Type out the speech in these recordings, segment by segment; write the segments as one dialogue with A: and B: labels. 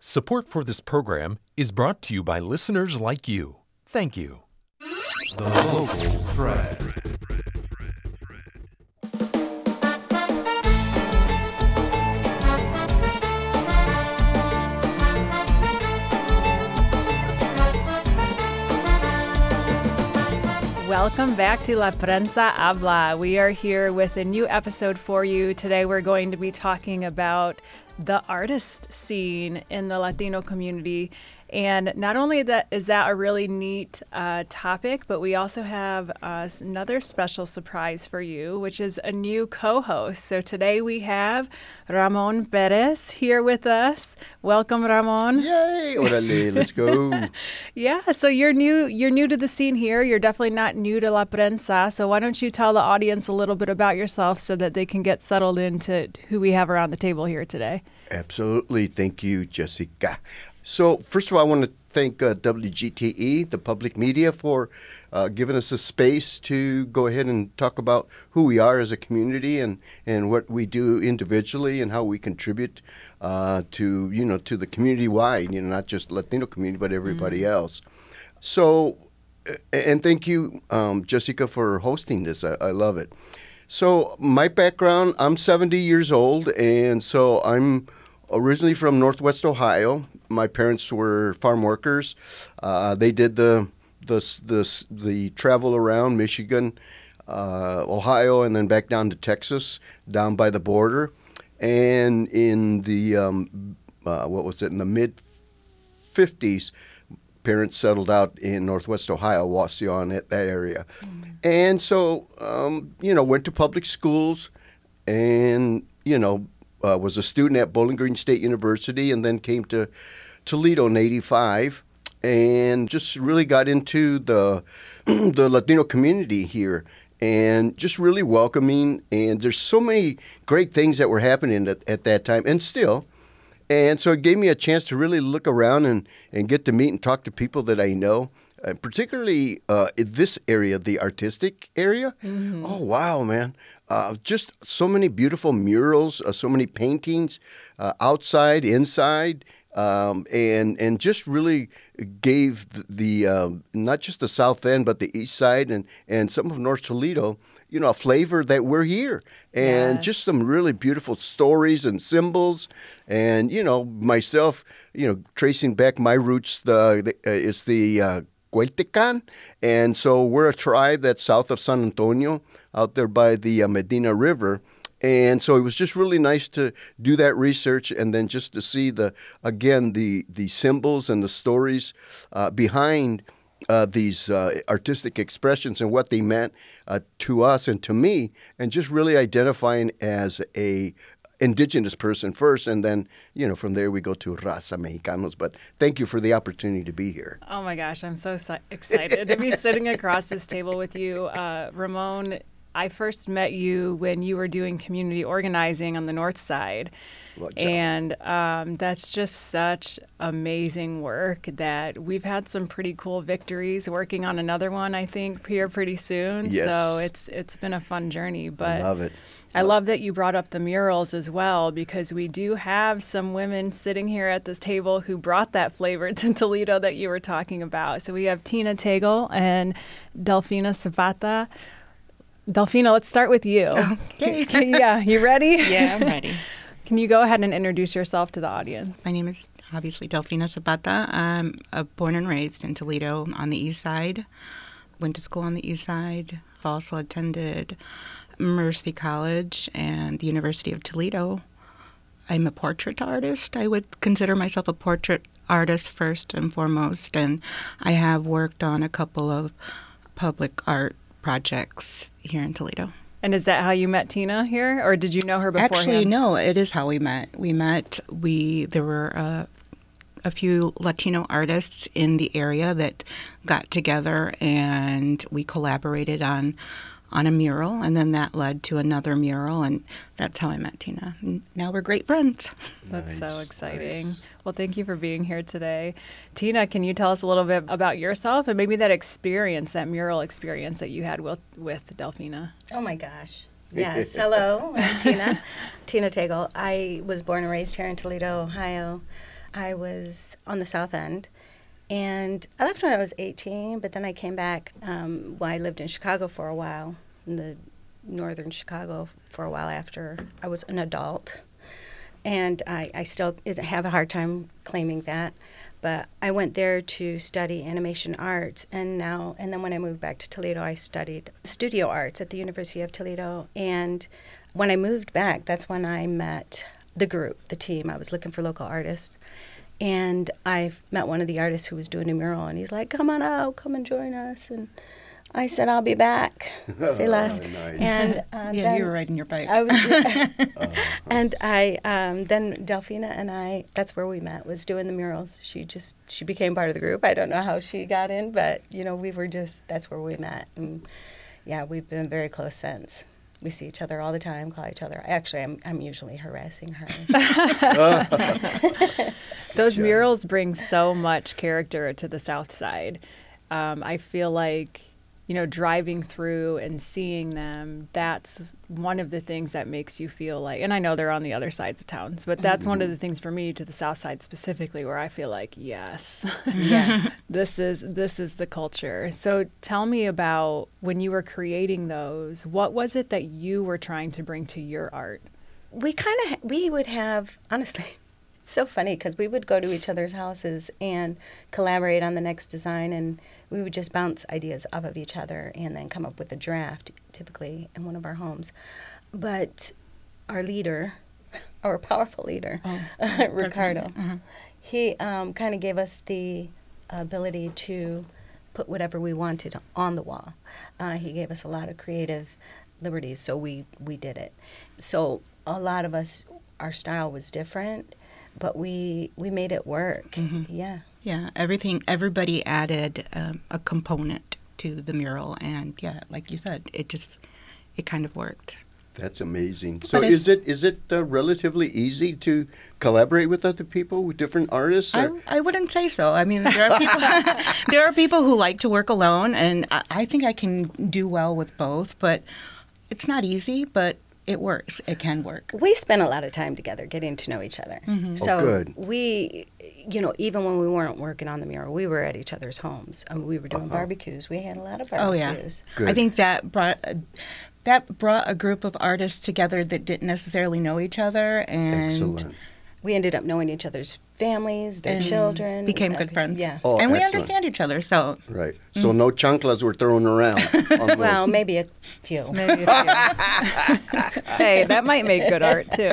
A: Support for this program is brought to you by listeners like you. Thank you.
B: The Local Thread.
C: Welcome back to La Prensa Habla. We are here with a new episode for you. Today we're going to be talking about the artist scene in the Latino community. And not only is that a really neat topic, but we also have another special surprise for you, which is a new co-host. So today we have Ramon Perez here with us. Welcome, Ramon.
D: Yay! Orale, let's go.
C: Yeah, so you're new to the scene here. You're definitely not new to La Prensa. So why don't you tell the audience a little bit about yourself so that they can get settled into who we have around the table here today?
D: Absolutely. Thank you, Jessica. So first of all, I want to thank WGTE, the public media, for giving us a space to go ahead and talk about who we are as a community and what we do individually and how we contribute to the community wide, not just Latino community, but everybody else. So, and thank you, Jessica, for hosting this. I love it. So my background, I'm 70 years old, and so I'm originally from Northwest Ohio. My parents were farm workers. They did the travel around Michigan, Ohio, and then back down to Texas, down by the border. And in the in the mid 50s, parents settled out in Northwest Ohio, Wasion, that area. And so went to public schools, and was a student at Bowling Green State University, and then came to Toledo in '85, and just really got into the Latino community here, and just really welcoming. And there's so many great things that were happening at that time, and still. And so it gave me a chance to really look around and get to meet and talk to people that I know. Particularly in this area, the artistic area. Mm-hmm. Oh, wow, man. Just so many beautiful murals, so many paintings, outside, inside, and just really gave the not just the South End, but the East Side and some of North Toledo, a flavor that we're here. And just some really beautiful stories and symbols. And, myself, tracing back my roots, is the Cueltecan, and so we're a tribe that's south of San Antonio, out there by the Medina River, and so it was just really nice to do that research and then just to see the symbols and the stories behind these artistic expressions and what they meant to us and to me, and just really identifying as a indigenous person first, and then, from there we go to Raza Mexicanos. But thank you for the opportunity to be here.
C: Oh my gosh, I'm so excited to be sitting across this table with you. Ramon, I first met you when you were doing community organizing on the North Side. And that's just such amazing work that we've had some pretty cool victories, working on another one, I think, here pretty soon.
D: Yes.
C: So it's been a fun journey. But
D: I love it.
C: I love that you brought up the murals as well, because we do have some women sitting here at this table who brought that flavor to Toledo that you were talking about. So we have Tina Tegel and Delfina Zapata. Delfina, let's start with you.
E: Okay.
C: Yeah, you ready?
E: Yeah, I'm ready.
C: Can you go ahead and introduce yourself to the audience?
E: My name is obviously Delfina Zapata. I'm born and raised in Toledo on the east side. Went to school on the east side. Also attended Mercy College and the University of Toledo. I'm a portrait artist. I would consider myself a portrait artist first and foremost, and I have worked on a couple of public art projects here in Toledo.
C: And is that how you met Tina here, or did you know her beforehand?
E: Actually, no, it is how we met. There were a few Latino artists in the area that got together, and we collaborated on a mural, and then that led to another mural, and that's how I met Tina. And now we're great friends.
C: That's
D: Nice,
C: so exciting.
D: nice.
C: Well, thank you for being here today. Tina, can you tell us a little bit about yourself and maybe that experience, that mural experience that you had with Delfina?
F: Oh my gosh. Yes. Hello, I'm Tina Tegel. I was born and raised here in Toledo, Ohio. I was on the South End. And I left when I was 18, but then I came back. I lived in Chicago for a while, in the northern Chicago for a while after I was an adult. And I still have a hard time claiming that. But I went there to study animation arts, and then when I moved back to Toledo, I studied studio arts at the University of Toledo. And when I moved back, that's when I met the group, the team. I was looking for local artists. And I met one of the artists who was doing a mural, and he's like, "Come on out, come and join us." And I said, "I'll be back." Say less.
D: Nice.
F: And
E: Yeah, you were riding your bike.
F: I was, and then Delphina and I, that's where we met, was doing the murals. She became part of the group. I don't know how she got in, but that's where we met. And yeah, we've been very close since. We see each other all the time, call each other. Actually, I'm usually harassing her.
C: Those murals bring so much character to the South Side. I feel like, driving through and seeing them, that's one of the things that makes you feel like, and I know they're on the other sides of towns, but that's one of the things for me to the South Side specifically where I feel like, yes,
F: Yeah.
C: this is the culture. So tell me about when you were creating those, what was it that you were trying to bring to your art?
F: We would have, honestly, it's so funny because we would go to each other's houses and collaborate on the next design, and we would just bounce ideas off of each other and then come up with a draft, typically in one of our homes. But our leader, our powerful leader, Ricardo, he kind of gave us the ability to put whatever we wanted on the wall. He gave us a lot of creative liberties, so we did it. So a lot of us, our style was different, but we made it work. Yeah.
E: Yeah, everybody added a component to the mural, and yeah, like you said, it kind of worked.
D: That's amazing. So is it relatively easy to collaborate with other people, with different artists?
E: I wouldn't say so. I mean, there are people there are people who like to work alone, and I think I can do well with both, but it's not easy, but it works. It can work.
F: We spent a lot of time together getting to know each other. So
D: good.
F: We, even when we weren't working on the mural, we were at each other's homes. I mean, we were doing barbecues. We had a lot of barbecues.
E: Oh, yeah. I think that brought a group of artists together that didn't necessarily know each other. And
D: Excellent.
F: We ended up knowing each other's families, their children.
E: Became good friends.
F: Yeah.
D: Oh,
E: and we
D: excellent.
E: understand each other, so.
D: Right. So no chanclas were thrown around. On those.
F: Well, maybe a few.
C: Maybe a few. Hey, that might make good art too.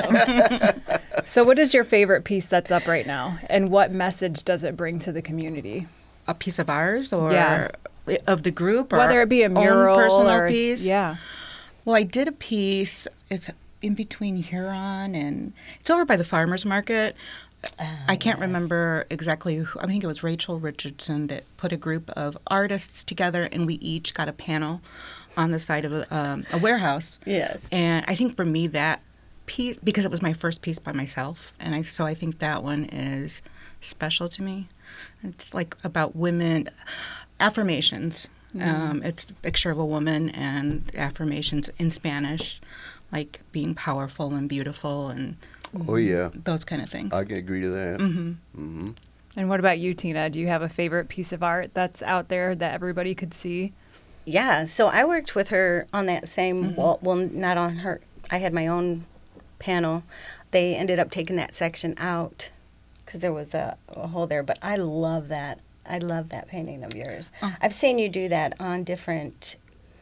C: So what is your favorite piece that's up right now, and what message does it bring to the community?
E: A piece of ours or
C: Yeah.
E: of the group? Or
C: Whether it be a mural
E: own personal
C: or
E: piece?
C: Yeah.
E: Well, I did a piece. It's in between Huron and it's over by the farmers market. I can't remember exactly who. I think it was Rachel Richardson that put a group of artists together, and we each got a panel on the side of a warehouse.
F: Yes.
E: And I think for me that piece, because it was my first piece by myself, and so I think that one is special to me. It's like about women, affirmations. It's a picture of a woman and affirmations in Spanish, like being powerful and beautiful and
D: Oh, yeah.
E: those kind of things.
D: I can agree to that.
C: And what about you, Tina? Do you have a favorite piece of art that's out there that everybody could see?
F: Yeah, so I worked with her on that same wall. Well, not on her. I had my own panel. They ended up taking that section out because there was a hole there. But I love that. I love that painting of yours. I've seen you do that on in different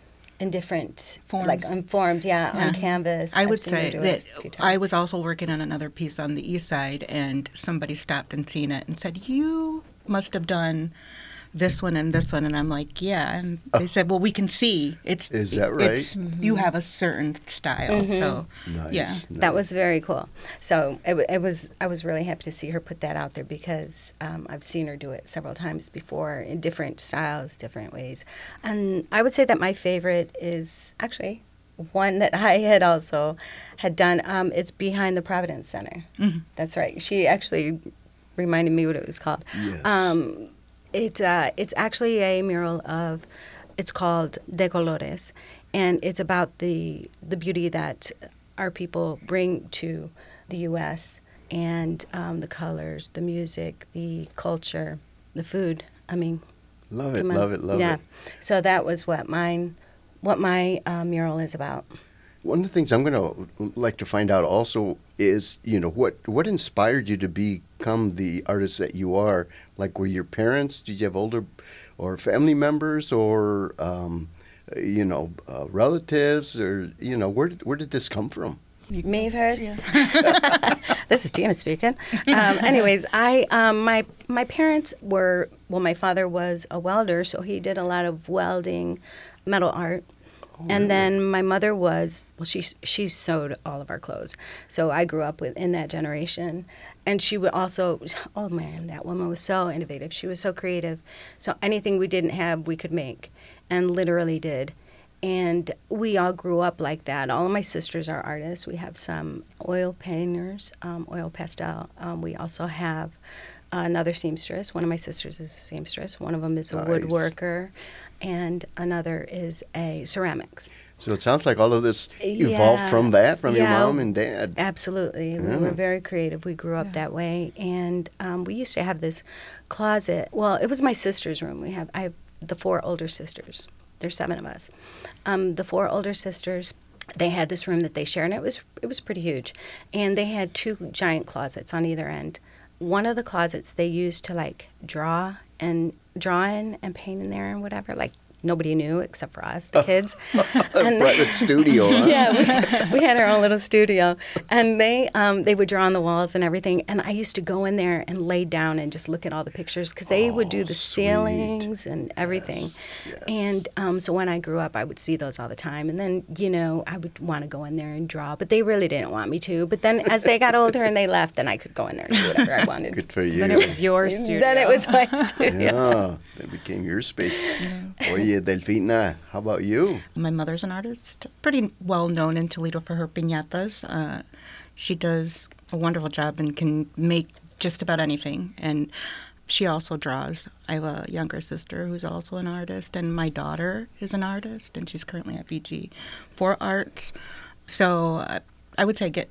E: Forms.
F: like on forms, on canvas.
E: I
F: I've
E: would
F: seen you
E: say
F: do it
E: that
F: a few
E: I
F: times.
E: was also working on another piece on the east side, and somebody stopped and seen it and said, "You must have done this one and this one," and I'm like, "Yeah." And they said, "Well, we can see
D: Is that right?
E: You have a certain style, so
D: Nice.
E: yeah."
F: That was very cool. So it was. I was really happy to see her put that out there because I've seen her do it several times before in different styles, different ways. And I would say that my favorite is actually one that I had done. It's behind the Providence Center. That's right. She actually reminded me what it was called.
D: Yes.
F: It's actually a mural of. It's called De Colores, and it's about the beauty that our people bring to the U.S. and the colors, the music, the culture, the food. I mean,
D: Love it, love it, love
F: yeah.
D: it.
F: So that was what my mural is about.
D: One of the things I'm going to like to find out also is, what inspired you to become the artist that you are? Like, were your parents, did you have older or family members or, relatives or, where did this come from?
F: Me first? Yeah. This is Tina speaking. Anyways, my parents were, my father was a welder, so he did a lot of welding, metal art. And then my mother was, she sewed all of our clothes. So I grew up in that generation. And she would also, oh man, that woman was so innovative. She was so creative. So anything we didn't have, we could make, and literally did. And we all grew up like that. All of my sisters are artists. We have some oil painters, oil pastel. We also have another seamstress. One of my sisters is a seamstress. One of them is a woodworker. And another is a ceramics.
D: So it sounds like all of this evolved from your mom and dad.
F: Absolutely. We were very creative. We grew up that way. And we used to have this closet. Well, it was my sister's room. I have the 4 older sisters. There's 7 of us. The 4 older sisters, they had this room that they shared, and it was pretty huge. And they had 2 giant closets on either end. One of the closets they used to draw in and paint in there and whatever. Nobody knew except for us, the kids.
D: And private studio, huh?
F: Yeah, we had our own little studio, and they would draw on the walls and everything. And I used to go in there and lay down and just look at all the pictures because they would do the ceilings and everything.
D: Yes.
F: And so when I grew up, I would see those all the time. And then I would want to go in there and draw, but they really didn't want me to. But then as they got older and they left, then I could go in there and do whatever I wanted.
D: Good for you.
C: Then it was your studio.
F: Then it was my studio.
D: Yeah, that became your space. Oye, Delfina, how about you?
E: My mother's an artist, pretty well known in Toledo for her piñatas. She does a wonderful job and can make just about anything. And she also draws. I have a younger sister who's also an artist, and my daughter is an artist, and she's currently at BG for arts. So I would say I get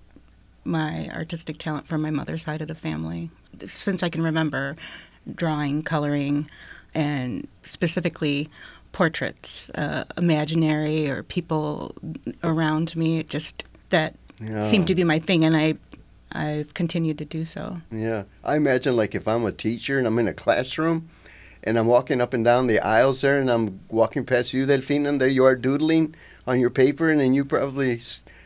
E: my artistic talent from my mother's side of the family. Since I can remember, drawing, coloring, and specifically portraits, imaginary or people around me, just that seemed to be my thing, and I've continued to do so.
D: Yeah. I imagine if I'm a teacher and I'm in a classroom and I'm walking up and down the aisles there and I'm walking past you, Delfina, and there you are doodling on your paper, and then you probably,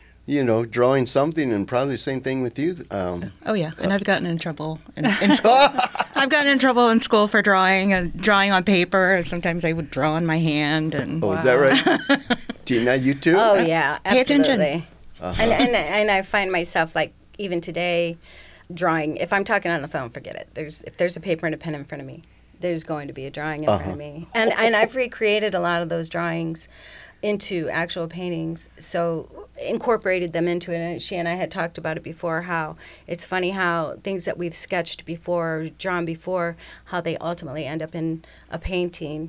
D: drawing something, and probably the same thing with you.
E: Oh, yeah. And I've gotten in trouble in school. I've gotten in trouble in school for drawing on paper. Sometimes I would draw in my hand. And
D: is that right? Tina, you too?
F: Oh, yeah,
E: Pay
F: absolutely.
E: attention.
D: Uh-huh.
F: And I find myself, even today, drawing. If I'm talking on the phone, forget it. If there's a paper and a pen in front of me, there's going to be a drawing in front of me. And I've recreated a lot of those drawings into actual paintings, so incorporated them into it. And she and I had talked about it before, how it's funny how things that we've sketched before, drawn before, how they ultimately end up in a painting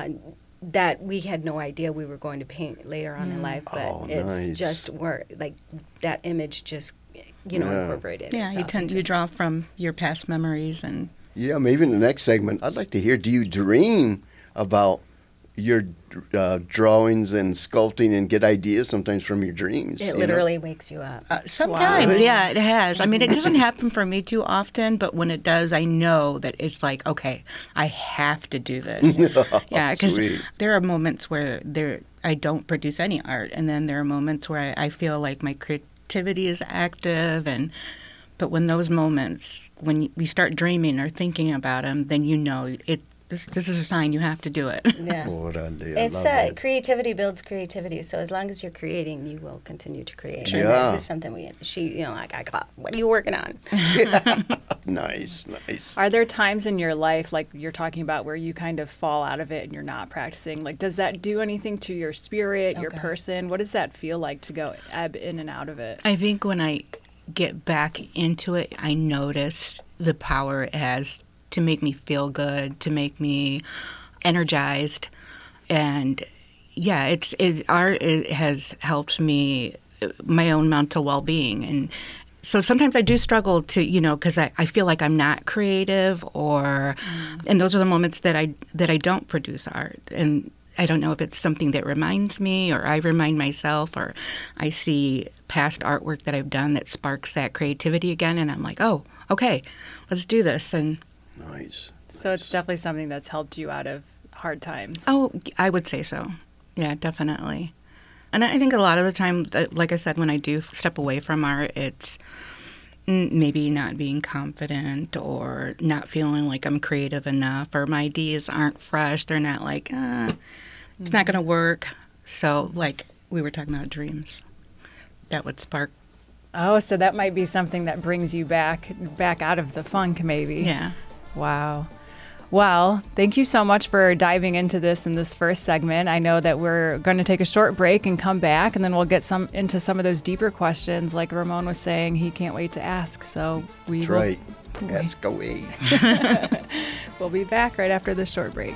F: that we had no idea we were going to paint later on in life, but it's just that image just incorporated.
E: Yeah, you draw from your past memories. And
D: yeah, maybe in the next segment, I'd like to hear, do you dream about your drawings and sculpting and get ideas sometimes from your dreams?
F: It literally wakes you up.
E: Sometimes, yeah, it has. I mean, it doesn't happen for me too often, but when it does, I know that it's okay, I have to do this. Yeah, because there are moments where I don't produce any art, and then there are moments where I feel like my creativity is active, but when those moments, when we start dreaming or thinking about them, then this is a sign you have to do it.
F: Yeah. Creativity builds creativity. So as long as you're creating, you will continue to create.
D: Yeah.
F: And this is something I thought, what are you working on?
D: Nice.
C: Are there times in your life, like you're talking about, where you kind of fall out of it and you're not practicing? Does that do anything to your spirit, your person? What does that feel like to go ebb in and out of it?
E: I think when I get back into it, I notice the power it has to make me feel good, to make me energized. And yeah, art has helped me, my own mental well-being. So sometimes I do struggle to, because I feel like I'm not creative, and those are the moments that I don't produce art. And I don't know if it's something that reminds me, or I remind myself, or I see past artwork that I've done that sparks that creativity again, and I'm like, oh, okay, let's do this. And
D: Nice.
C: So it's definitely something that's helped you out of hard times.
E: oh, I would say so. Yeah, definitely. And I think a lot of the time, like I said, when I do step away from art, it's maybe not being confident or not feeling like I'm creative enough, or my ideas aren't fresh. They're not like, it's not going to work. So like we were talking about dreams, that would spark.
C: Oh, so that might be something that brings you back out of the funk, maybe.
E: Yeah.
C: Wow. Well, thank you so much for diving into this in this first segment. I know that we're going to take a short break and come back, and then we'll get into some of those deeper questions. Like Ramon was saying, he can't wait to ask. So
D: That's right. Ask away.
C: We'll be back right after this short break.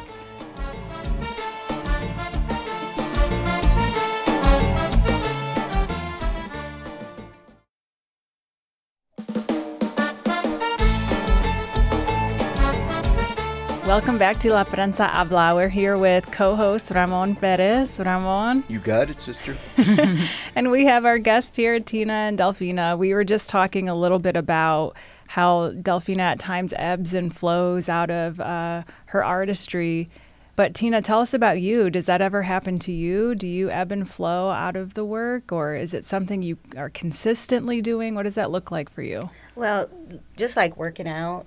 C: Welcome back to La Prensa Habla. We're here with co-host Ramon Perez. Ramon.
D: You got it, sister.
C: And we have our guests here, Tina and Delfina. We were just talking a little bit about how Delfina at times ebbs and flows out of her artistry. But Tina, tell us about you. Does that ever happen to you? Do you ebb and flow out of the work, or is it something you are consistently doing? What does that look like for you?
F: Well, just like working out,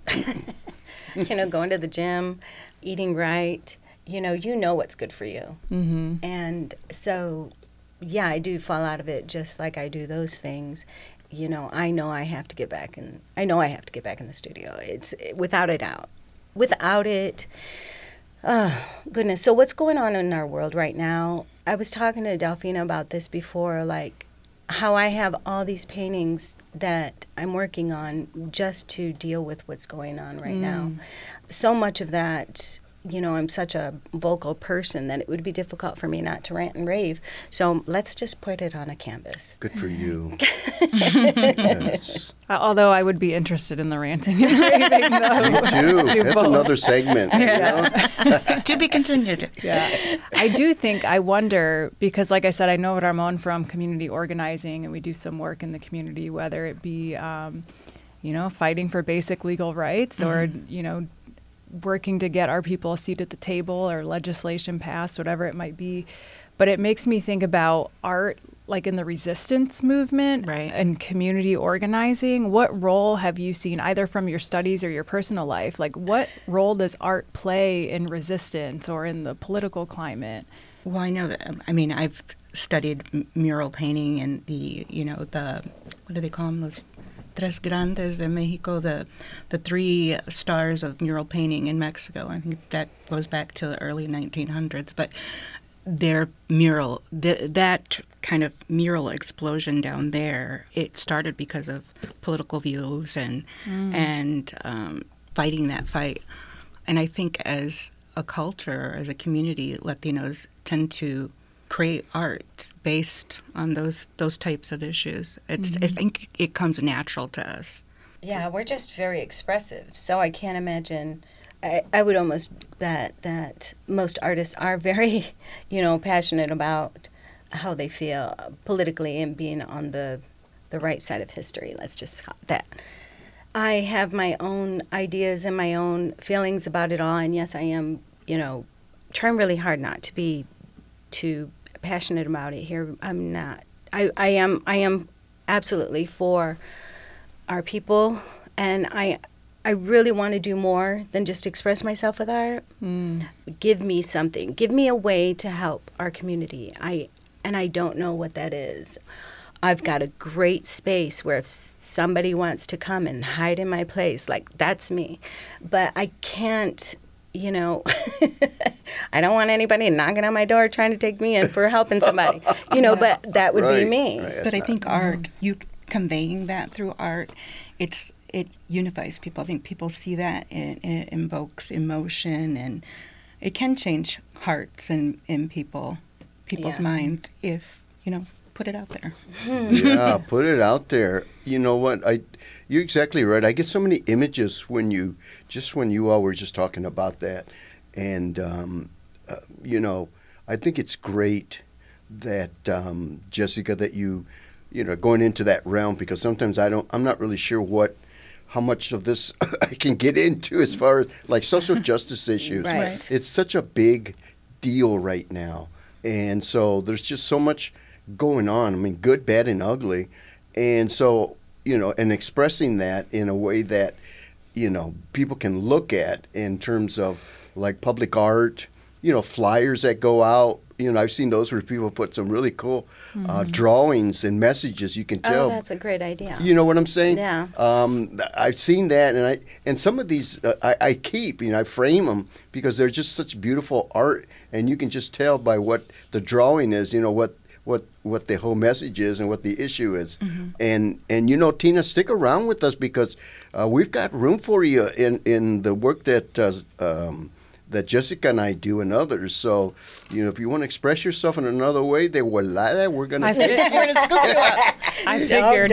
F: going to the gym, eating right, you know what's good for you.
C: Mm-hmm.
F: And so, yeah, I do fall out of it just like I do those things. I know I have to get back in the studio. It's without a doubt. Without it, goodness. So what's going on in our world right now? I was talking to Delfina about this before, like how I have all these paintings that I'm working on just to deal with what's going on right now. So much of that, I'm such a vocal person that it would be difficult for me not to rant and rave. So let's just put it on a canvas.
D: Good for you. Yes.
C: Although I would be interested in the ranting and raving, though.
D: Me too.
C: Let's do
D: That's
C: both.
D: another segment.
E: To be continued.
C: Yeah. I wonder, because like I said, I know Ramon from community organizing, and we do some work in the community, whether it be, fighting for basic legal rights or, working to get our people a seat at the table or legislation passed, whatever it might be. But it makes me think about art, like in the resistance movement,
E: Right.
C: and community organizing. What role have you seen, either from your studies or your personal life? Like, what role does art play in resistance or in the political climate?
E: Well, I know that. I've studied mural painting and the what do they call them? Those Tres Grandes de Mexico, the 3 stars of mural painting in Mexico. I think that goes back to the early 1900s. But their mural, that kind of mural explosion down there, it started because of political views and fighting that fight. And I think as a culture, as a community, Latinos tend to create art based on those types of issues. I think it comes natural to us.
F: Yeah, we're just very expressive. So I can't imagine. I would almost bet that most artists are very, passionate about how they feel politically and being on the right side of history. Let's just call it that. I have my own ideas and my own feelings about it all. And yes, I am, trying really hard not to be too passionate about it here. I'm not. I am absolutely for our people, and I really want to do more than just express myself with art. Give me something. Give me a way to help our community. I don't know what that is. I've got a great space where if somebody wants to come and hide in my place, like, that's me. But I can't, I don't want anybody knocking on my door trying to take me in for helping somebody, but that would be me.
D: Right.
E: But I think art, you conveying that through art, it unifies people. I think people see that, it invokes emotion, and it can change hearts and in people's minds if, put it out there.
D: Yeah, put it out there. You know what? You're exactly right. I get so many images when you all were just talking about that, and I think it's great that Jessica, that you going into that realm, because sometimes I'm not really sure how much of this I can get into as far as like social justice issues.
F: Right.
D: It's such a big deal right now, and so there's just so much going on. I mean, good, bad, and ugly, and so and expressing that in a way that people can look at in terms of like public art, flyers that go out. I've seen those where people put some really cool drawings and messages. You can tell.
F: Oh, that's a great idea.
D: You know what I'm saying?
F: Yeah.
D: I've seen that, and some of these I keep. I frame them because they're just such beautiful art, and you can just tell by what the drawing is. What the whole message is and what the issue is. And Tina, stick around with us because we've got room for you in the work that Jessica and I do and others. So, if you want to express yourself in another way, we're going to scoop you up.
C: I figured.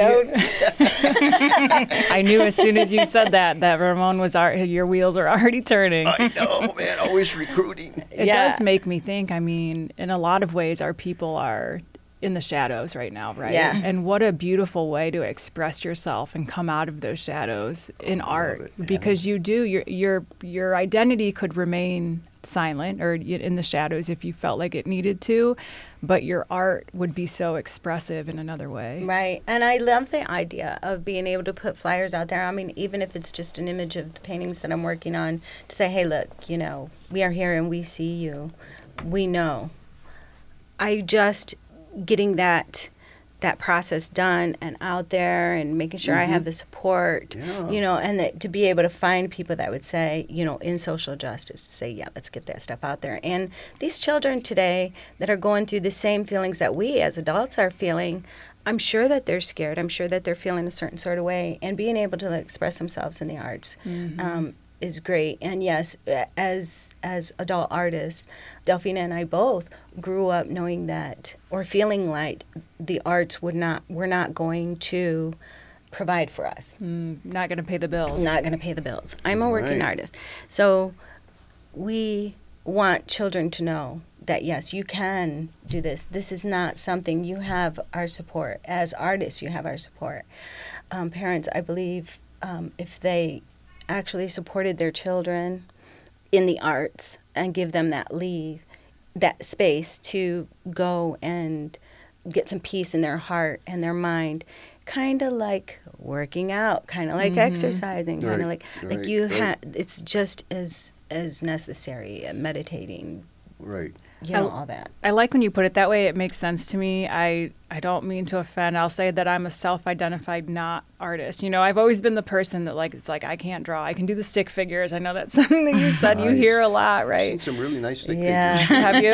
C: I knew as soon as you said that Ramon your wheels are already turning.
D: I know, man. Always recruiting.
C: It does make me think. I mean, in a lot of ways, our people are in the shadows right now, right?
F: Yeah.
C: And what a beautiful way to express yourself and come out of those shadows in art, because you do your identity could remain silent or in the shadows if you felt like it needed to, but your art would be so expressive in another way.
F: Right. And I love the idea of being able to put flyers out there. I mean, even if it's just an image of the paintings that I'm working on, to say, hey, look, we are here and we see you. We know. Getting that process done and out there and making sure I have the support, and that to be able to find people that would say, in social justice, say, yeah, let's get that stuff out there. And these children today that are going through the same feelings that we as adults are feeling, I'm sure that they're scared. I'm sure that they're feeling a certain sort of way. And being able to express themselves in the arts is great. And yes, as adult artists, Delphina and I both grew up knowing that, or feeling like the arts were not going to provide for us.
C: Not going to pay the bills.
F: Not going to pay the bills. I'm a working artist. So we want children to know that, yes, you can do this. This is not something, you have our support. As artists, you have our support. Parents, I believe, if they actually supported their children in the arts and give them that space to go and get some peace in their heart and their mind, kind of like working out, kind of like exercising, kind of like it's just as necessary, meditating,
D: right?
F: All that.
C: I like when you put it that way. It makes sense to me. I don't mean to offend. I'll say that I'm a self-identified not artist. I've always been the person that it's like I can't draw. I can do the stick figures. I know that's something that you said you hear a lot, right?
D: I've seen some really nice stick figures.
C: Have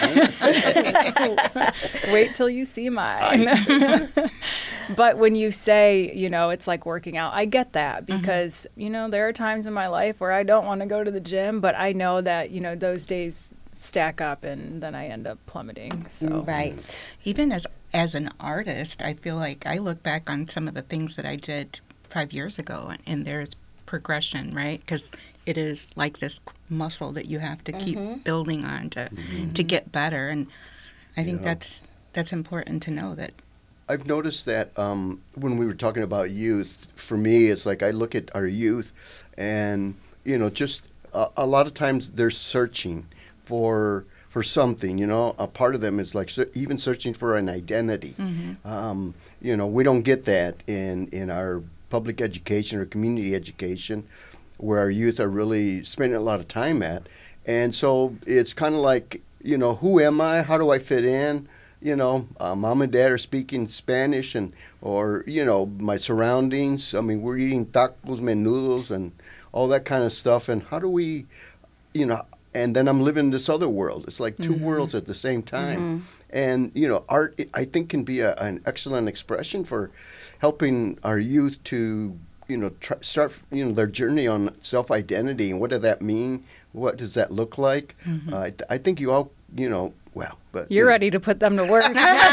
C: you? Wait till you see mine. But when you say, it's like working out, I get that because, there are times in my life where I don't want to go to the gym, but I know that, those days stack up and then I end up plummeting. So
F: right.
E: Even as an artist, I feel like I look back on some of the things that I did 5 years ago, and there's progression, right? Because it is like this muscle that you have to keep building on to get better, and I think that's important to know that.
D: I've noticed that when we were talking about youth, for me, it's like I look at our youth, and just a lot of times they're searching for something, a part of them is like even searching for an identity. We don't get that in our public education or community education, where our youth are really spending a lot of time at. And so it's kind of like, who am I? How do I fit in? Mom and dad are speaking Spanish or my surroundings. I mean, we're eating tacos, menudos, and all that kind of stuff. And how do we, and then I'm living in this other world. It's like two worlds at the same time. And, art, I think, can be an excellent expression for helping our youth to, start, their journey on self-identity. And what does that mean? What does that look like? I think you all but
C: You're ready to put them to work.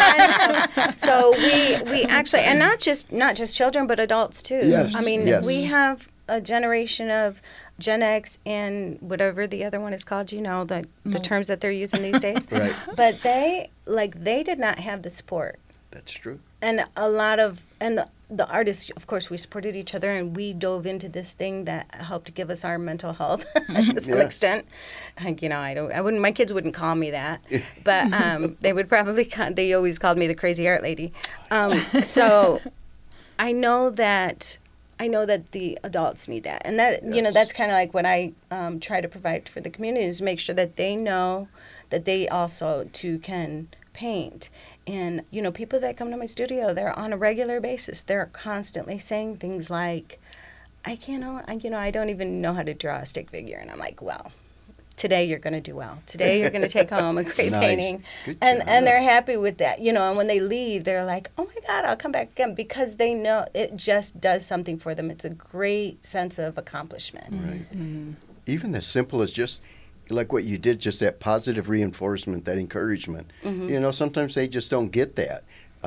F: So we actually, and not just children, but adults too.
D: Yes,
F: I mean,
D: yes.
F: we have a generation of Gen X and whatever the other one is called. The terms that they're using these days.
D: Right.
F: But they did not have the support,
D: That's true.
F: and a lot of the artists, of course, we supported each other, and we dove into this thing that helped give us our mental health to some
D: Yes.
F: extent. My kids wouldn't call me that, but they would probably. They always called me the crazy art lady. So I know that the adults need that, and that
D: Yes.
F: that's kind of like what I try to provide for the community, is make sure that they know that they also too can paint. And, people that come to my studio, they're on a regular basis. They're constantly saying things like, I don't even know how to draw a stick figure. And I'm like, well, today you're going to do well. Today you're going to take home a great
D: Nice.
F: painting.
D: Good
F: And
D: job.
F: they're happy with that. And when they leave, they're like, oh my God, I'll come back again, because they know it just does something for them. It's a great sense of accomplishment.
D: Right. Even as simple as just like what you did, just that positive reinforcement, that encouragement. Sometimes they just don't get that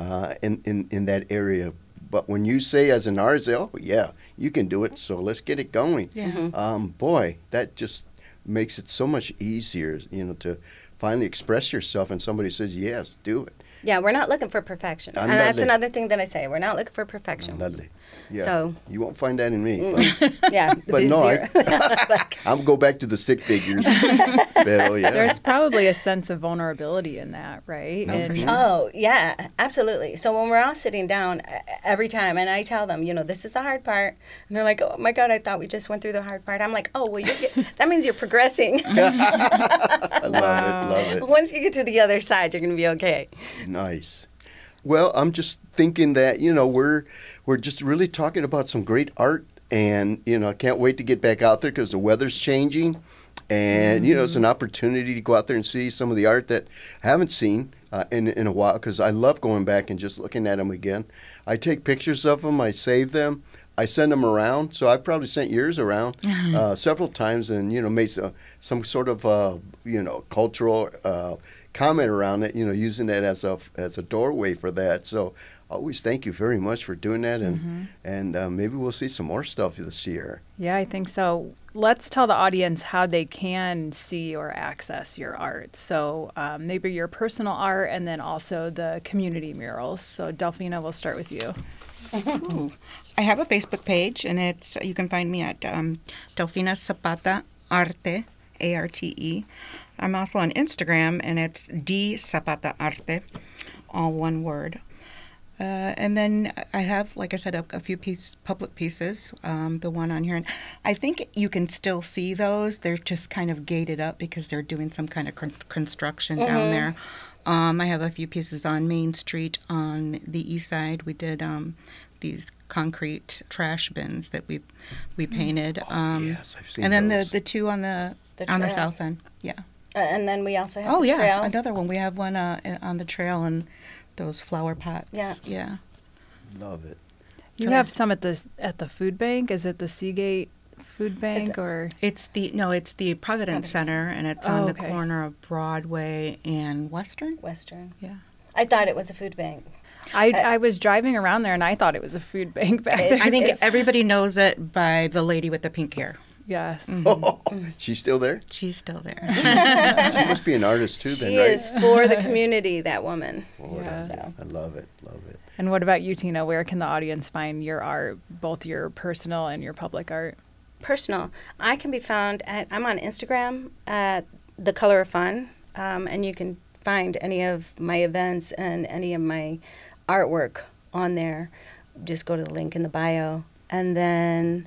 D: in that area. But when you say as an artist, oh yeah, you can do it, so let's get it going.
E: Yeah.
D: Boy, that just makes it so much easier, to finally express yourself, and somebody says, yes, do it.
F: Yeah, we're not looking for perfection. And
D: Andale.
F: that's another thing that I say. We're not looking for perfection.
D: Lovely. Yeah.
F: So-
D: you won't find that in me. But,
F: Yeah.
D: but no,
F: zero.
D: I'll go back to the stick figures. Pero, yeah.
C: There's probably a sense of vulnerability in that, right?
D: No, for
C: And
D: sure.
F: Oh, yeah, absolutely. So when we're all sitting down every time, and I tell them, this is the hard part, and they're like, oh my God, I thought we just went through the hard part. I'm like, oh, well, that means you're progressing.
D: I love it.
F: Once you get to the other side, you're going to be okay.
D: Nice. Well, I'm just thinking that, we're just really talking about some great art, and, I can't wait to get back out there because the weather's changing, and, it's an opportunity to go out there and see some of the art that I haven't seen in a while, because I love going back and just looking at them again. I take pictures of them, I save them, I send them around, so I've probably sent yours around several times, and, made some sort of, cultural comment around it, using that as a doorway for that. So I always thank you very much for doing that, and maybe we'll see some more stuff this year.
C: yeah, I think so. Let's tell the audience how they can see or access your art. So maybe your personal art, and then also the community murals. So Delfina, we'll start with you.
E: I have a Facebook page, and you can find me at Delfina Zapata Arte, ARTE. I'm also on Instagram, and it's D Zapata Arte, all one word. And then I have, like I said, a few public pieces, the one on here. And I think you can still see those. They're just kind of gated up because they're doing some kind of construction down there. I have a few pieces on Main Street on the east side. We did these concrete trash bins that we painted.
D: Yes, I've seen
E: and then
D: those.
E: the two on the
F: trail.
E: south end. Yeah.
F: And then we also have
E: Oh
F: the
E: yeah,
F: trail.
E: another one. We have one on the trail and those flower pots.
F: Yeah.
E: Yeah.
D: Love it.
C: You have some at the food bank. Is it the Seagate Food Bank or?
E: It's the Providence Center, and it's on the
C: okay.
E: corner of Broadway and Western.
F: Western.
E: Yeah.
F: I thought it was a food bank.
C: I was driving around there and I thought it was a food bank back there.
E: I think
F: It's-
E: everybody knows it by the lady with the pink hair.
C: Yes.
D: She's still there?
E: She's still there.
D: She must be an artist too, then,
F: She
D: right?
F: is for the community, that woman.
D: Oh,
C: Yeah.
F: So.
D: I love it. Love it.
C: And what about you, Tina? Where can the audience find your art, both your personal and your public art?
F: Personal. I can be found I'm on Instagram at The Color of Fun, and you can find any of my events and any of my artwork on there. Just go to the link in the bio. And then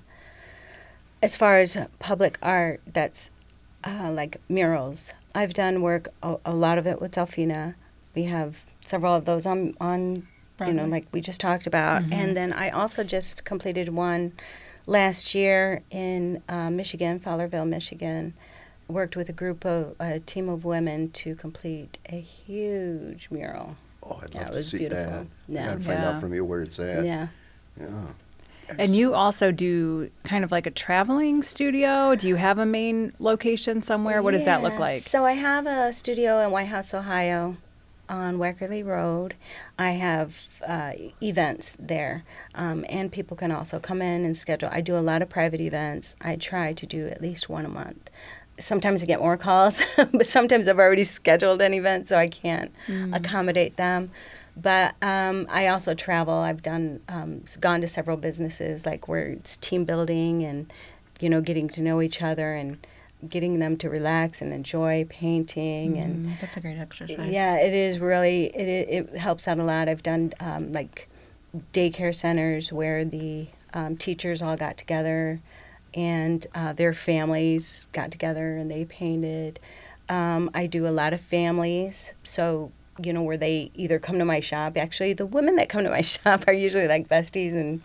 F: as far as public art, that's like murals. I've done work, a lot of it with Delfina. We have several of those on like we just talked about. And then I also just completed one last year in Michigan, Fowlerville, Michigan. Worked with a team of women to complete a huge mural.
D: Oh, I'd
F: Yeah,
D: love
F: it
D: to
F: was
D: see
F: beautiful.
D: that.
F: Yeah.
D: I gotta find
C: Yeah.
D: out from you where it's at.
F: Yeah.
D: Yeah.
C: And you also do kind of like a traveling studio. Do you have a main location somewhere? What does that look like?
F: So I have a studio in White House, Ohio, on Wackerly Road. I have events there, and people can also come in and schedule. I do a lot of private events. I try to do at least one a month. Sometimes I get more calls, but sometimes I've already scheduled an event, so I can't accommodate them. But I also travel. I've gone to several businesses, like where it's team building and, getting to know each other and getting them to relax and enjoy painting. And
E: That's a great exercise.
F: yeah, it is really, it helps out a lot. I've done like daycare centers where the teachers all got together and their families got together and they painted. I do a lot of families, so where they either come to my shop. Actually, the women that come to my shop are usually like besties and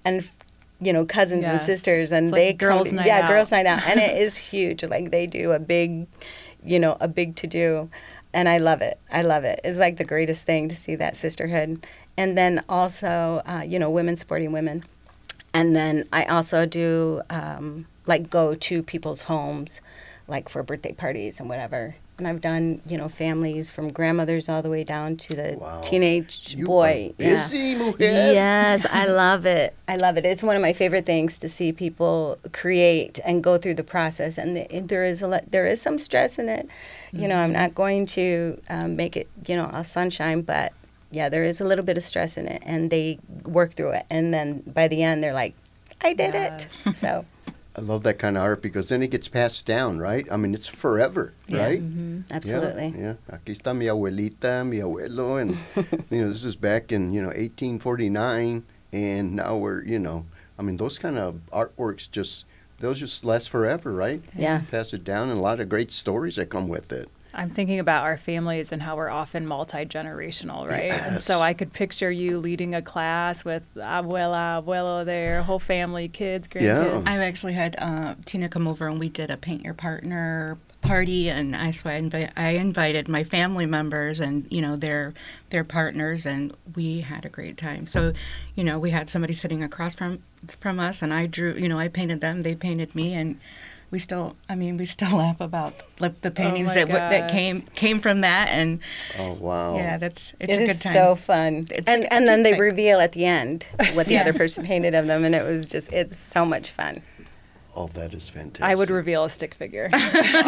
F: cousins and sisters, and
C: it's
F: they
C: like girls'
F: come.
C: night
F: Yeah,
C: out.
F: girls' night out, and it is huge. Like they do a big to do, and I love it. It's like the greatest thing to see that sisterhood, and then also women supporting women. And then I also do, go to people's homes, like for birthday parties and whatever. And I've done, families from grandmothers all the way down to the teenage boy.
D: Are busy, mujer.
F: Yes, I love it. It's one of my favorite things to see people create and go through the process. And there is some stress in it. I'm not going to make it, all sunshine, but yeah, there is a little bit of stress in it, and they work through it. And then by the end, they're like, I did it. So
D: I love that kind of art because then it gets passed down, right? I mean, it's forever, right?
F: absolutely.
D: Yeah. Aquí está mi abuelita, mi abuelo, and, this is back in, 1849, and now we're, those kind of artworks they'll just last forever, right?
F: Yeah.
D: Pass it down, and a lot of great stories that come with it.
C: I'm thinking about our families and how we're often multi-generational, right?
D: Yes.
C: And so I could picture you leading a class with abuela, abuelo there, whole family, kids, grandkids.
E: I've actually had Tina come over and we did a Paint Your Partner party, and I invited my family members and their partners, and we had a great time. So we had somebody sitting across from us, and I drew, I painted them, they painted me, and we still laugh about the paintings that came from that, and
D: Oh, wow.
E: yeah, it's
F: It
E: a
F: is
E: good time.
F: so fun. And then they
E: like-
F: reveal at the end what the
E: Yeah.
F: other person painted of them, and it's so much fun.
D: Oh, that is fantastic.
C: I would reveal a stick figure.
D: Yeah.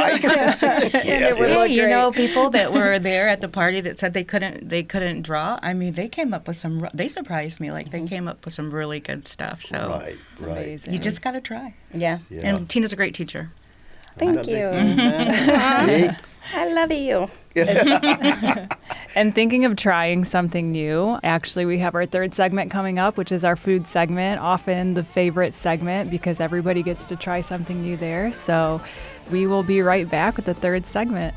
C: it would look great.
E: People that were there at the party that said they couldn't draw. I mean, they came up with they surprised me. Like they came up with some really good stuff. So
D: Right.
C: Amazing.
E: you just got to try.
F: Yeah.
D: Yeah.
E: And Tina's a great teacher.
F: Thank you.
D: Yeah.
F: I love you.
C: And thinking of trying something new, actually, we have our third segment coming up, which is our food segment, often the favorite segment because everybody gets to try something new there. So we will be right back with the third segment.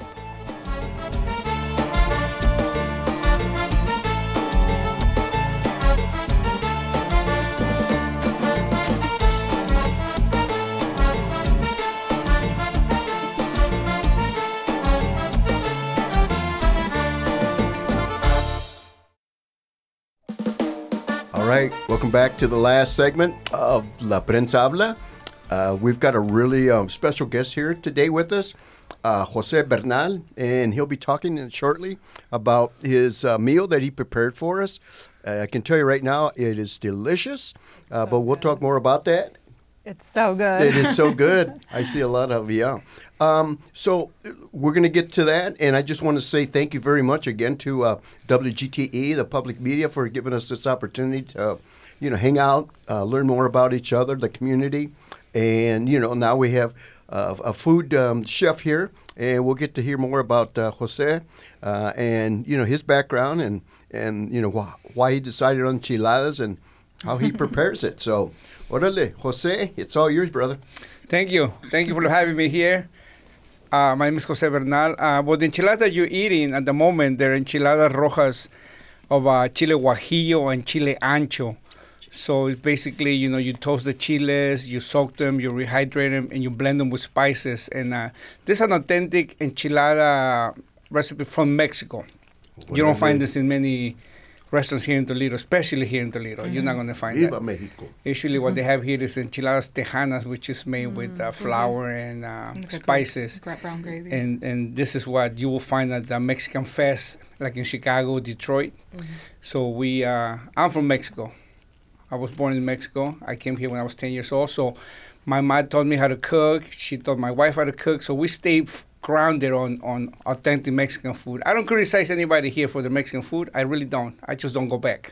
D: All right, welcome back to the last segment of La Prensa Habla. We've got a really special guest here today with us, Jose Bernal, and he'll be talking shortly about his meal that he prepared for us. I can tell you right now, it is delicious, but we'll talk more about that.
C: It's so good.
D: It is so good. I see a lot of, yeah. So we're going to get to that, and I just want to say thank you very much again to WGTE, the public media, for giving us this opportunity to, hang out, learn more about each other, the community, and, now we have a food chef here, and we'll get to hear more about Jose and, his background and why he decided on enchiladas and how he prepares it. So, orale, Jose, it's all yours, brother.
G: Thank you. Thank you for having me here. My name is Jose Bernal. Well, the enchiladas that you're eating at the moment, they're enchiladas rojas of chile guajillo and chile ancho. So it's basically, you toast the chiles, you soak them, you rehydrate them, and you blend them with spices. And this is an authentic enchilada recipe from Mexico. You don't find this in many restaurants here in Toledo, especially here in Toledo. You're not going to find
D: Viva
G: that.
D: Mexico.
G: Usually what they have here is enchiladas tejanas, which is made with flour and spices.
E: Brown gravy.
G: And this is what you will find at the Mexican Fest, like in Chicago, Detroit. So I'm from Mexico. I was born in Mexico. I came here when I was 10 years old. So my mom taught me how to cook. She taught my wife how to cook. So we stayed grounded on authentic Mexican food. I don't criticize anybody here for the Mexican food. I really don't. I just don't go back.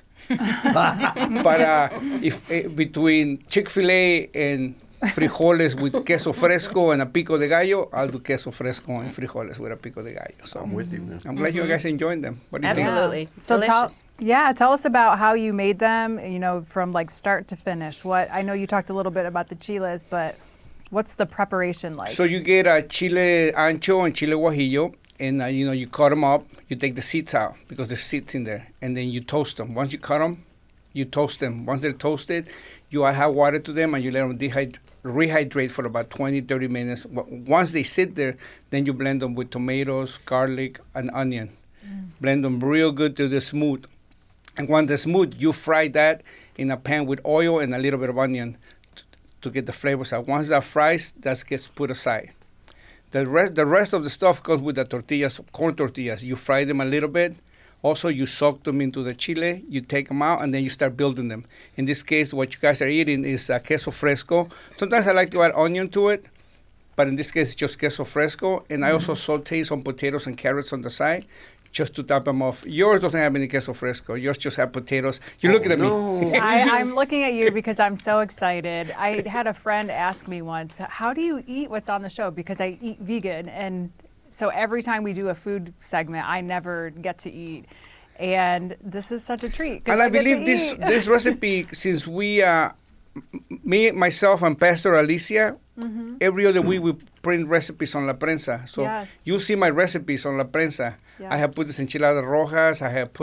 G: But between Chick-fil-A and frijoles with queso fresco and a pico de gallo, I'll do queso fresco and frijoles with a pico de gallo. So
D: I'm with you, man.
G: I'm glad you guys enjoyed them. What do you think?
F: Absolutely.
C: So
F: Delicious.
C: tell us about how you made them, from like start to finish. I know you talked a little bit about the chiles, but what's the preparation like?
G: So you get a chile ancho and chile guajillo, and you cut them up. You take the seeds out because there's seeds in there, and then you toast them. Once you cut them, you toast them. Once they're toasted, you add hot water to them, and you let them rehydrate for about 20, 30 minutes. Once they sit there, then you blend them with tomatoes, garlic, and onion. Blend them real good till they're smooth. And when they're smooth, you fry that in a pan with oil and a little bit of onion to get the flavors out. Once that fries, that gets put aside. The rest of the stuff comes with the tortillas, corn tortillas. You fry them a little bit. Also, you soak them into the chile, you take them out, and then you start building them. In this case, what you guys are eating is queso fresco. Sometimes I like to add onion to it, but in this case, it's just queso fresco. And I also saute some potatoes and carrots on the side just to top them off. Yours doesn't have any queso fresco. Yours just have potatoes. You're looking at me.
C: I'm looking at you because I'm so excited. I had a friend ask me once, how do you eat what's on the show? Because I eat vegan, and so every time we do a food segment, I never get to eat. And this is such a treat.
G: And I believe this recipe, since me, myself, and Pastor Alicia, every other week we print recipes on La Prensa. So you see my recipes on La Prensa. Yes. I have put this enchiladas rojas.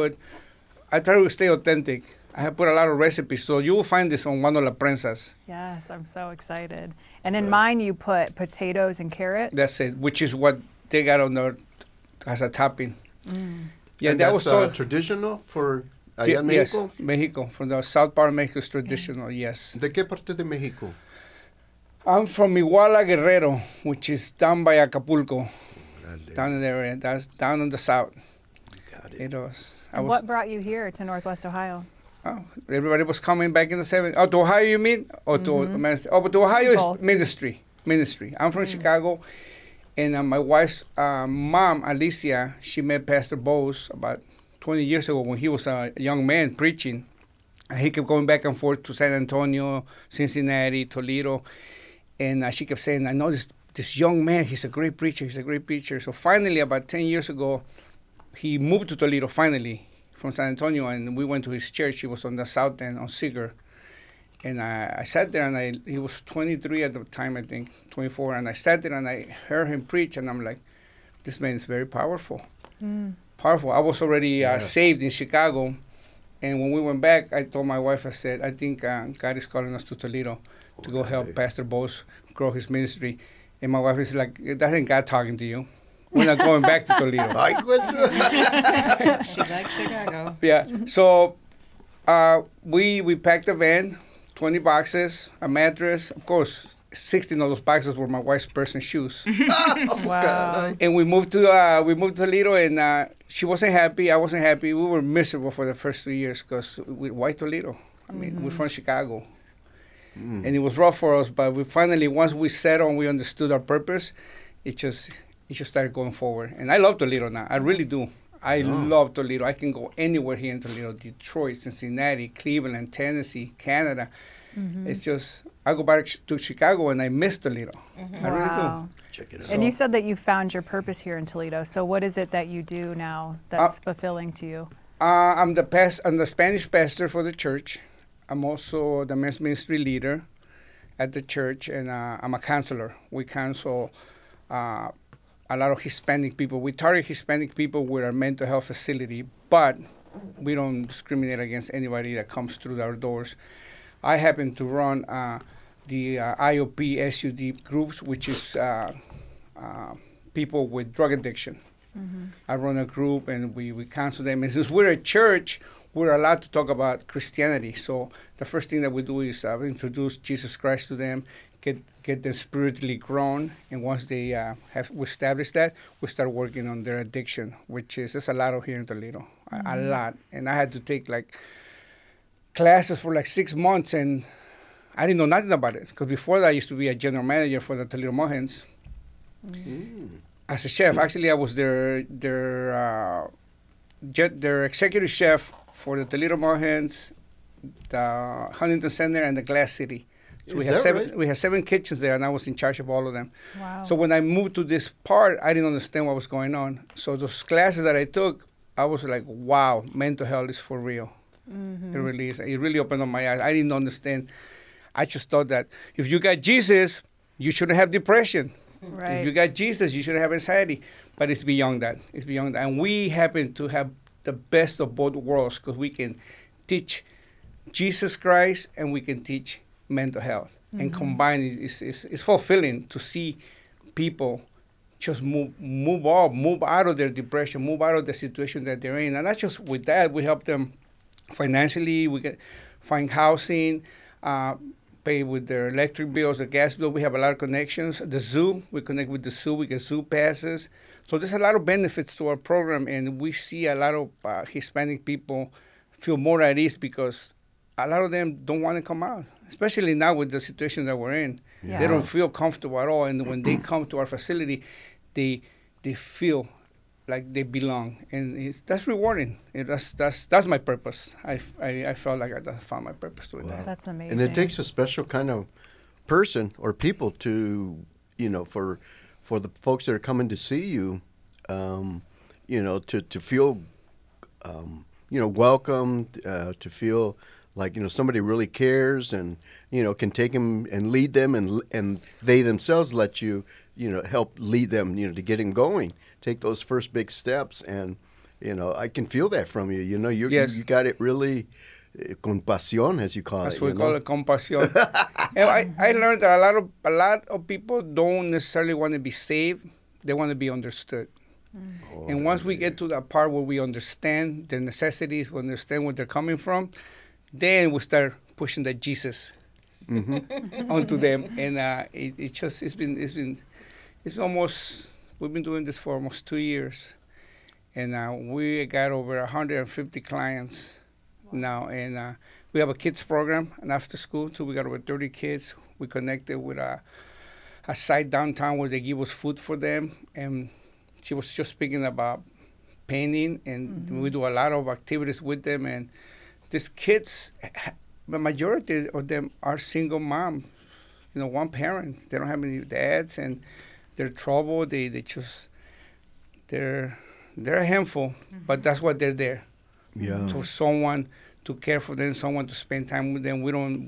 G: I try to stay authentic. I have put a lot of recipes. So you will find this on one of La Prensas.
C: Yes, I'm so excited. And in mine, you put potatoes and carrots.
G: That's it, which is what they got on there as a topping. Yeah,
D: and
G: that
D: was
G: was
D: traditional for allá en Mexico?
G: Yes, Mexico. From the south part of Mexico is traditional, yes.
D: ¿De qué parte de Mexico?
G: I'm from Iguala, Guerrero, which is down by Acapulco, down in the area. That's down in the south.
D: Got it.
C: What brought you here to Northwest Ohio?
G: Oh, everybody was coming back in the 70s. Oh, to Ohio, you mean? Or but to Ohio
C: Both.
G: is ministry. I'm from Chicago. And my wife's mom, Alicia, she met Pastor Bose about 20 years ago when he was a young man preaching. And he kept going back and forth to San Antonio, Cincinnati, Toledo. And she kept saying, I know this young man, he's a great preacher. So finally, about 10 years ago, he moved to Toledo, finally, from San Antonio. And we went to his church. He was on the south end, on Seeger. And I sat there, and he was 23 at the time, I think, 24. And I sat there, and I heard him preach, and I'm like, this man is very powerful. Powerful. I was already saved in Chicago. And when we went back, I told my wife, I said, I think God is calling us to Toledo to go help Pastor Bose grow his ministry. And my wife is like, that ain't God talking to you. We're not going back to Toledo.
E: She likes Chicago.
G: Yeah. So we packed a van, 20 boxes, a mattress. Of course, 16 of those boxes were my wife's personal shoes.
C: Wow.
G: And we moved to Toledo, and she wasn't happy. I wasn't happy. We were miserable for the first 3 years because why Toledo? I mean, we're from Chicago. And it was rough for us, but we finally, once we settled and we understood our purpose, it just started going forward. And I love Toledo now. I really do. I love Toledo. I can go anywhere here in Toledo. Detroit, Cincinnati, Cleveland, Tennessee, Canada. It's just, I go back to Chicago and I miss Toledo. I really do.
D: Check it out.
C: And you said that you found your purpose here in Toledo. So what is it that you do now that's fulfilling to you?
G: I'm the Spanish pastor for the church. I'm also the men's ministry leader at the church, and I'm a counselor. We counsel a lot of Hispanic people. We target Hispanic people with our mental health facility, but we don't discriminate against anybody that comes through our doors. I happen to run the IOP SUD groups, which is people with drug addiction. I run a group, and we counsel them. And since we're a church, we're allowed to talk about Christianity. So the first thing that we do is introduce Jesus Christ to them, get them spiritually grown, and once they have established that, we start working on their addiction, which is there's a lot of here in Toledo, a lot. And I had to take like classes for like 6 months, and I didn't know nothing about it because before that I used to be a general manager for the Toledo Mud Hens as a chef. Actually, I was their executive chef for the Toledo Mud Hens, the Huntington Center, and the Glass City. So we have 7 kitchens there, and I was in charge of all of them.
C: Wow.
G: So when I moved to this part, I didn't understand what was going on. So those classes that I took, I was like, wow, mental health is for real. It really is. It really opened up my eyes. I didn't understand. I just thought that if you got Jesus, you shouldn't have depression.
C: Right.
G: If you got Jesus, you shouldn't have anxiety. But it's beyond that. It's beyond that. And we happen to have the best of both worlds because we can teach Jesus Christ and we can teach mental health. And combined, it's fulfilling to see people just move out of their depression, move out of the situation that they're in. And not just with that, we help them financially. We can find housing, pay with their electric bills, the gas bill. We have a lot of connections. The zoo, we connect with the zoo. We get zoo passes. So there's a lot of benefits to our program, and we see a lot of Hispanic people feel more at ease because a lot of them don't want to come out, especially now with the situation that we're in.
C: Yeah.
G: They don't feel comfortable at all, and when they come to our facility, they feel like they belong, and that's rewarding. That's my purpose. I felt like I found my purpose doing that.
C: That's amazing.
D: And it takes a special kind of person or people to, for the folks that are coming to see you, to feel, welcomed, to feel like, somebody really cares and, can take them and lead them and they themselves let you, help lead them, to get them going, take those first big steps. And, I can feel that from you.
G: Yes.
D: You got it really con pasión, as you call it.
G: That's what we call it, compasión. And I learned that a lot of people don't necessarily want to be saved. They want to be understood. And once we get to that part where we understand their necessities, we understand where they're coming from, then we start pushing that Jesus onto them. And it's been almost, we've been doing this for almost 2 years. And we got over 150 clients now. And we have a kids program, and after school too, we got over 30 kids. We connected with a site downtown where they give us food for them. And she was just speaking about painting, and we do a lot of activities with them. And these kids, the majority of them are single moms, one parent. They don't have any dads, and they're troubled. They're a handful, but that's what they're there.
D: Yeah.
G: To someone to care for them, someone to spend time with them. We don't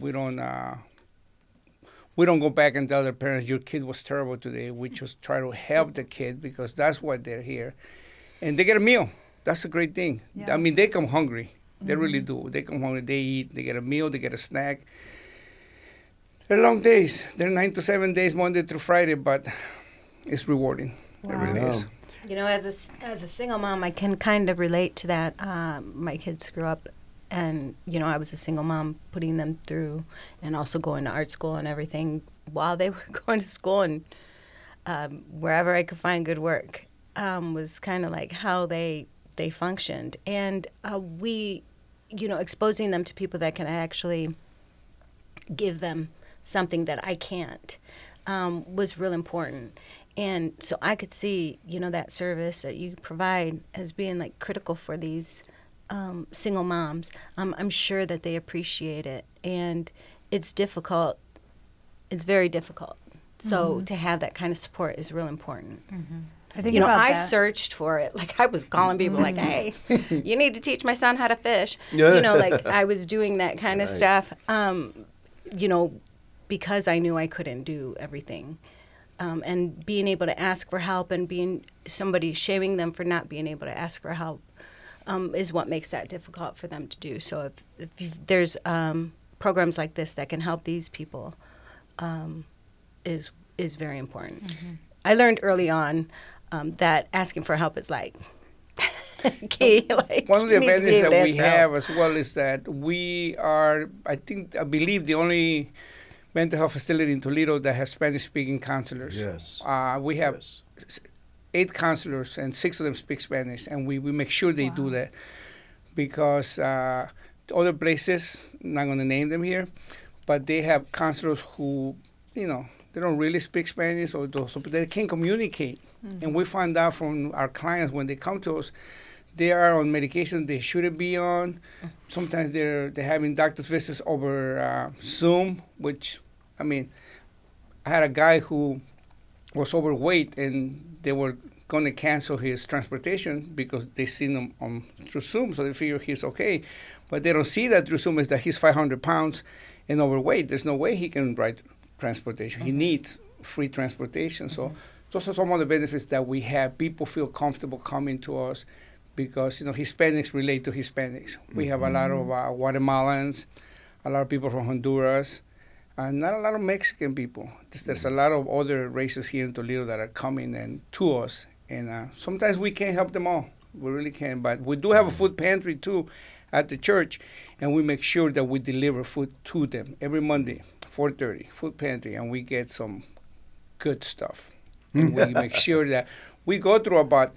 G: go back and tell their parents your kid was terrible today. We just try to help the kid because that's why they're here, and they get a meal. That's a great thing.
C: Yeah.
G: I mean, they come hungry. They really do. They come hungry. They eat. They get a meal. They get a snack. They're long days. They're 9 to 7 days, Monday through Friday, but it's rewarding. It really is.
F: As a single mom, I can kind of relate to that. My kids grew up, and I was a single mom, putting them through, and also going to art school and everything while they were going to school, and wherever I could find good work was kind of like how they functioned, and we, exposing them to people that can actually give them something that I can't was real important. And so I could see, that service that you provide as being like critical for these single moms. I'm sure that they appreciate it, and it's difficult. It's very difficult. So to have that kind of support is real important.
C: I think about
F: I
C: that.
F: searced for it. Like I was calling people like, hey, you need to teach my son how to fish. Like I was doing that kind of stuff, because I knew I couldn't do everything. And being able to ask for help and being somebody shaming them for not being able to ask for help is what makes that difficult for them to do. So if there's programs like this that can help these people, is very important. I learned early on that asking for help is like key. Like,
G: One of the
F: you need to be
G: advantages
F: able
G: that
F: to
G: we
F: ask for help.
G: have as well is that we are, I believe, the only mental health facility in Toledo that has Spanish-speaking counselors.
D: Yes.
G: We have
D: Yes.
G: 8 counselors, and 6 of them speak Spanish, and we make sure they do that, because other places, not going to name them here, but they have counselors who, they don't really speak Spanish, or those, but they can communicate. And we find out from our clients when they come to us, they are on medication they shouldn't be on. Sometimes they're having doctor's visits over Zoom, which, I had a guy who was overweight, and they were going to cancel his transportation because they seen him through Zoom, so they figure he's okay. But they don't see that through Zoom is that he's 500 pounds and overweight. There's no way he can ride transportation. He needs free transportation. So those are some of the benefits that we have. People feel comfortable coming to us because, Hispanics relate to Hispanics. We have a lot of Guatemalans, a lot of people from Honduras, and not a lot of Mexican people. There's a lot of other races here in Toledo that are coming and to us. And sometimes we can't help them all. We really can't. But we do have a food pantry, too, at the church, and we make sure that we deliver food to them every Monday, 4:30, food pantry, and we get some good stuff. And we make sure that we go through about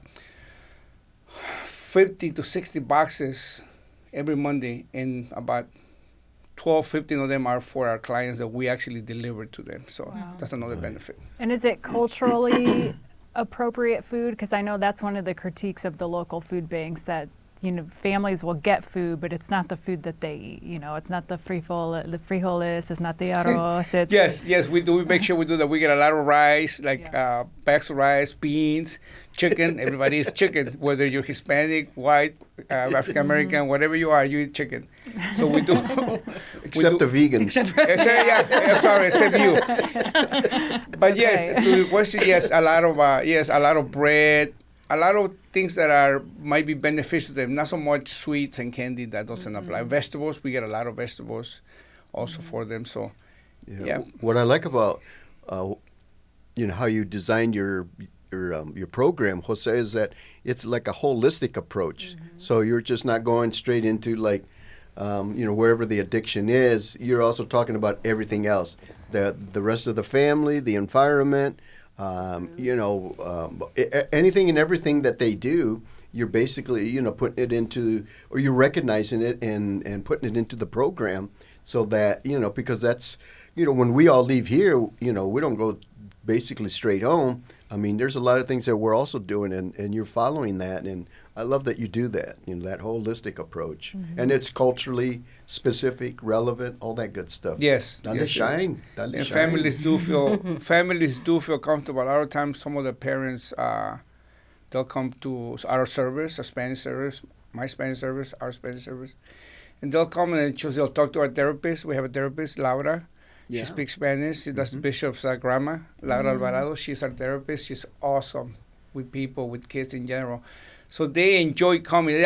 G: 50 to 60 boxes every Monday, and about 12, 15 of them are for our clients that we actually deliver to them. So that's another benefit.
C: And is it culturally appropriate food? Because I know that's one of the critiques of the local food banks, that families will get food, but it's not the food that they eat. It's not the frijoles, it's not the arroz. It's
G: Yes, we do. We make sure we do that. We get a lot of rice, bags of rice, beans, chicken. Everybody eats chicken, whether you're Hispanic, white, African American, whatever you are, you eat chicken. So we do.
D: Except the vegans.
G: Except you. But yes, to the question, a lot of bread. A lot of things that might be beneficial to them, not so much sweets and candy, that doesn't apply. Vegetables, we get a lot of vegetables also for them. So, yeah.
D: What I like about, how you designed your program, Jose, is that it's like a holistic approach. So you're just not going straight into wherever the addiction is. You're also talking about everything else, the rest of the family, the environment. Anything and everything that they do, you're basically, putting it into, or you're recognizing it and putting it into the program, so that, because that's, when we all leave here, we don't go basically straight home. There's a lot of things that we're also doing, and you're following that, and I love that you do that, that holistic approach. And it's culturally specific, relevant, all that good stuff.
G: Yes.
D: Dale shine.
G: And families do feel comfortable. A lot of times, some of the parents, they'll come to our service, a Spanish service, my Spanish service, our Spanish service, and they'll come and they'll talk to our therapist. We have a therapist, Laura.
D: Yeah.
G: She speaks Spanish. That's Bishop's grandma, Laura Alvarado. She's our therapist. She's awesome with people, with kids in general. So they enjoy coming.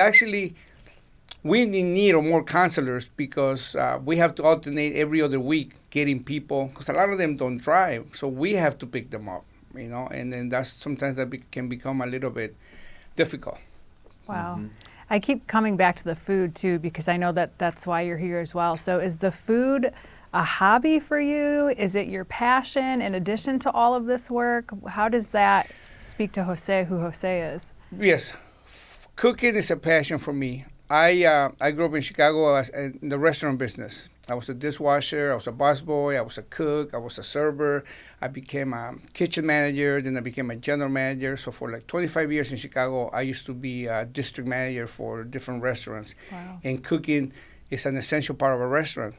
G: We need more counselors, because we have to alternate every other week getting people, because a lot of them don't drive. So we have to pick them up, and then sometimes that can become a little bit difficult.
C: Wow. I keep coming back to the food too, because I know that's why you're here as well. So is the food a hobby for you? Is it your passion in addition to all of this work? How does that speak to Jose, who Jose is?
G: Yes. Cooking is a passion for me. I grew up in Chicago in the restaurant business. I was a dishwasher, I was a busboy, I was a cook, I was a server. I became a kitchen manager, then I became a general manager. So for 25 years in Chicago, I used to be a district manager for different restaurants.
C: Wow.
G: And cooking is an essential part of a restaurant.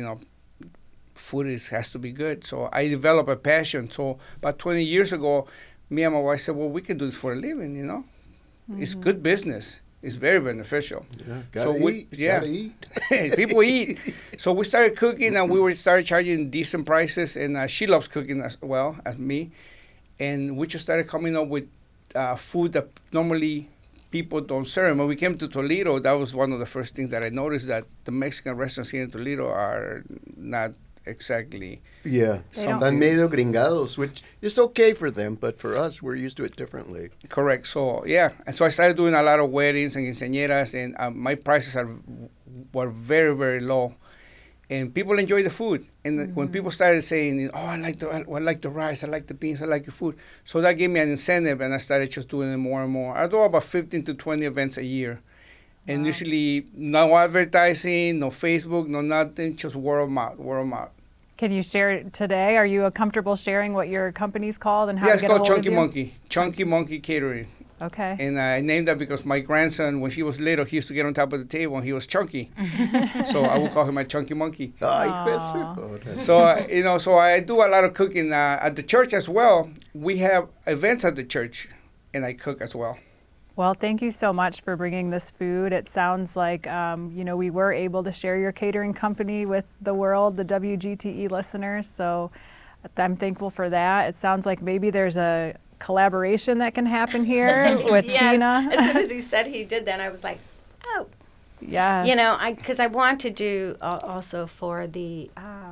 G: Food has to be good. So I developed a passion. So about 20 years ago, me and my wife said, well, we can do this for a living, It's good business. It's very beneficial.
D: Yeah, gotta eat.
G: People eat. So we started cooking, and we started charging decent prices. And she loves cooking as well as me. And we just started coming up with food that normally people don't serve. When we came to Toledo, that was one of the first things that I noticed, that the Mexican restaurants here in Toledo are not exactly.
D: Yeah,
C: They don't-
D: están medio gringados, which is okay for them, but for us, we're used to it differently.
G: Correct. So yeah, and so I started doing a lot of weddings and quinceañeras, and my prices were very, very low, and people enjoy the food. And when people started saying, "Oh, I like the rice, I like the beans, I like your food," so that gave me an incentive, and I started just doing it more and more. I do about 15 to 20 events a year, and usually no advertising, no Facebook, no nothing, just word of mouth, word of mouth.
C: Can you share today? Are you comfortable sharing what your company's called and how
G: Yeah,
C: to
G: it's
C: get
G: called
C: a hold
G: Chunky
C: of you?
G: Monkey. Chunky Monkey Catering.
C: Okay.
G: And I named that because my grandson, when he was little, he used to get on top of the table and he was chunky. So I would call him my Chunky Monkey.
D: Ay, pues,
G: So, so I do a lot of cooking. At the church as well, we have events at the church, and I cook as well.
C: Well, thank you so much for bringing this food. It sounds like, we were able to share your catering company with the world, the WGTE listeners. So I'm thankful for that. It sounds like maybe there's a collaboration that can happen here with
F: Yes.
C: Tina.
F: As soon as he said he did that, I was like, oh.
C: Yeah.
F: Because I want to do also for the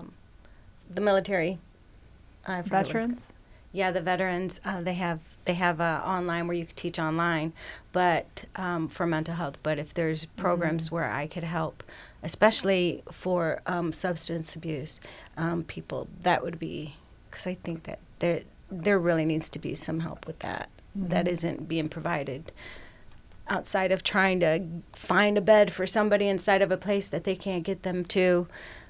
F: military. I forget what it's
C: Veterans?
F: Yeah, the veterans, they have online where you could teach online, but for mental health. But if there's programs where I could help, especially for substance abuse people, that would be, because I think that there really needs to be some help with that. That isn't being provided outside of trying to find a bed for somebody inside of a place that they can't get them to.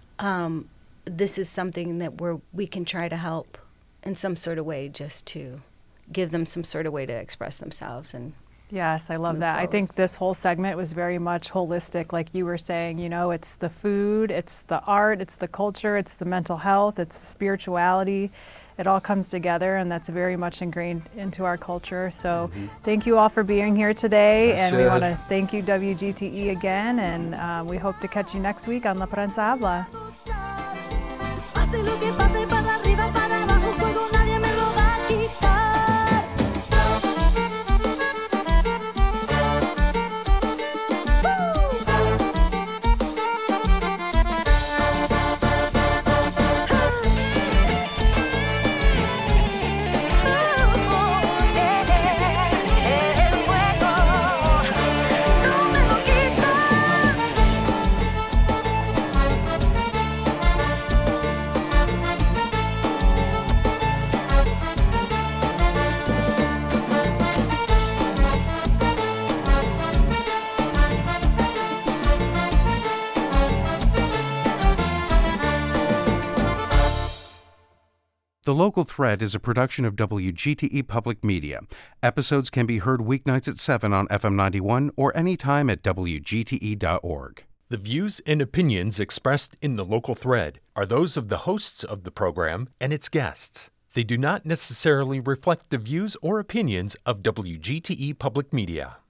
F: This is something that we can try to help in some sort of way, just to give them some sort of way to express themselves. And
C: Yes, I love
F: move
C: that. I
F: forward.
C: think this whole segment was very much holistic, like you were saying. It's the food, it's the art, it's the culture, it's the mental health, it's spirituality. It all comes together, and that's very much ingrained into our culture. So thank you all for being here today, and we want to thank you, WGTE, again, and we hope to catch you next week on La Prensa Habla.
H: Pase lo que pase, para arriba, para abajo, fuego nadie me lo va a quitar.
I: The Local Thread is a production of WGTE Public Media. Episodes can be heard weeknights at 7 on FM 91 or anytime at WGTE.org.
A: The views and opinions expressed in the Local Thread are those of the hosts of the program and its guests. They do not necessarily reflect the views or opinions of WGTE Public Media.